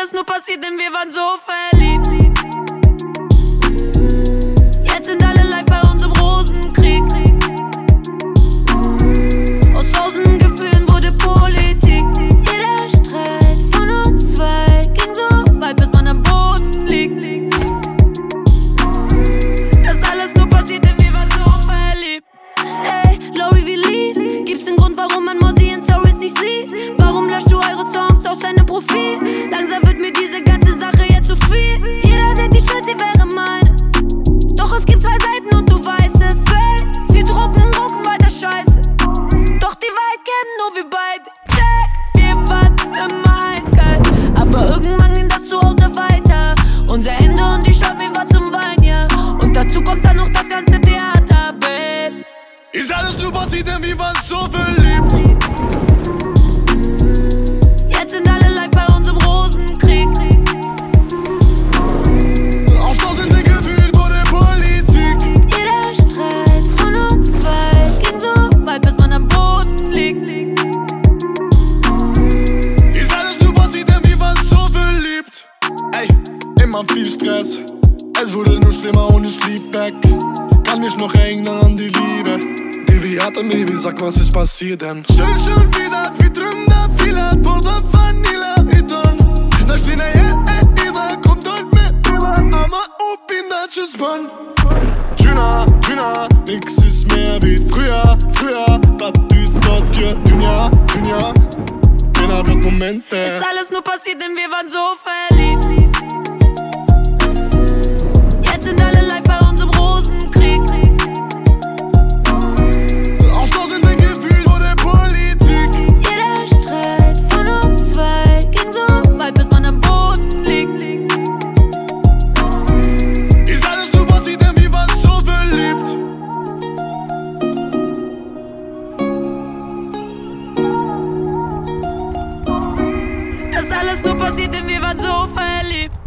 alles nur passiert, denn wir waren so verliebt. Jetzt sind alle live bei uns im Rosenkrieg. Aus tausenden Gefühlen wurde Politik. Jeder Streit von uns zwei ging so weit, bis man am Boden liegt. Das alles nur passiert, denn wir waren so verliebt. Ey, Lori, wie lieb's? Gibt's einen Grund, warum man Mosi in Stories nicht sieht? Warum löscht du eure Songs aus deinem Profil? Langsam wird mir diese ganze Sache jetzt zu viel. Jeder denkt, die Schuld, sie wäre meine. Doch es gibt zwei Seiten und du weißt es. Hey, sie drucken weiter Scheiße. Doch die Wahrheit kennen nur wir beide. Check, wir waren immer eiskalt. Aber irgendwann ging das zu Hause weiter. Unser Ende und die Shopping war zum Wein, ja. Und dazu kommt dann noch das ganze Theater, babe. Ist alles nur passiert, denn wir waren so verliebt. Jetzt sind alle live bei uns im Rosenkrieg. Aus tausenden Gefühlen wurde Politik. Jeder Streit von uns zwei ging so weit, bis man am Boden liegt. Ist alles nur passiert, denn wir waren so verliebt. Ey, immer viel Stress. Es wurde nur schlimmer und ich lief weg. Kann mich noch erinnern an die Liebe, die wir hatten, Baby, sag, was ist passiert denn? Schön wieder, vi drömde filer på den vanilja-ytan. Där stina ida kom dört med Amma upp in Natches Band. Juna, nix ist mehr wie früher. Das ist dort hier, Dünya. Keiner wird Momente. Ist alles nur passiert, denn wir waren so verliebt. Jetzt sind alle live bei uns im Rosenkrieg. Aus tausenden Gefühlen wurde Politik. Jeder Streit von uns zwei ging so weit, bis man am Boden liegt. Ist alles nur passiert, denn wir waren so verliebt. Das alles nur passiert, denn wir waren so verliebt.